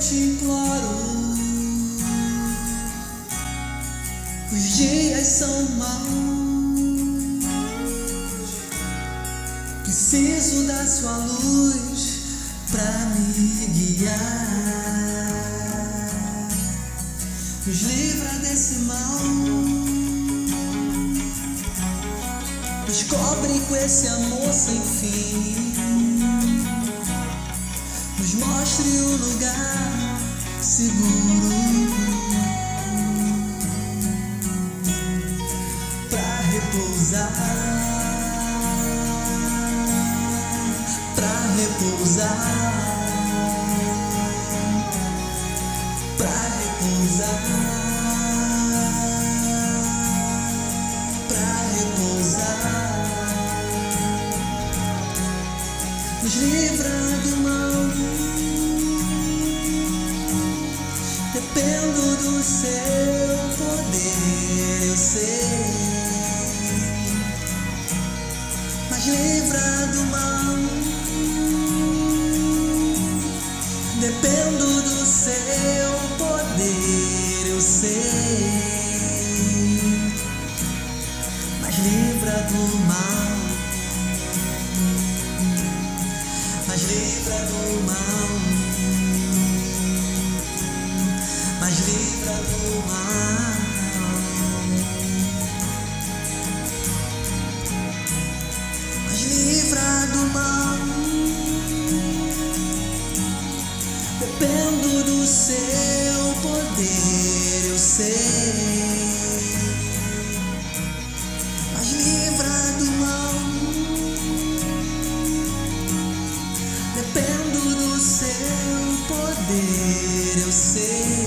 te imploro. Os dias são maus, preciso da sua luz pra me guiar. Nos livra desse mal, nos cobre com esse amor sem fim, nos mostre o lugar seguro pra repousar, pra repousar, pra repousar, pra repousar. Nos livra do mal, dependo do seu poder, eu sei, mas livra do mal, dependo do seu poder, eu sei, mas livra do mal, mas livra do mal, mas livra do mal, mas livra do mal, dependo do seu poder, eu sei, mas livra do mal, dependo do seu poder, eu sei.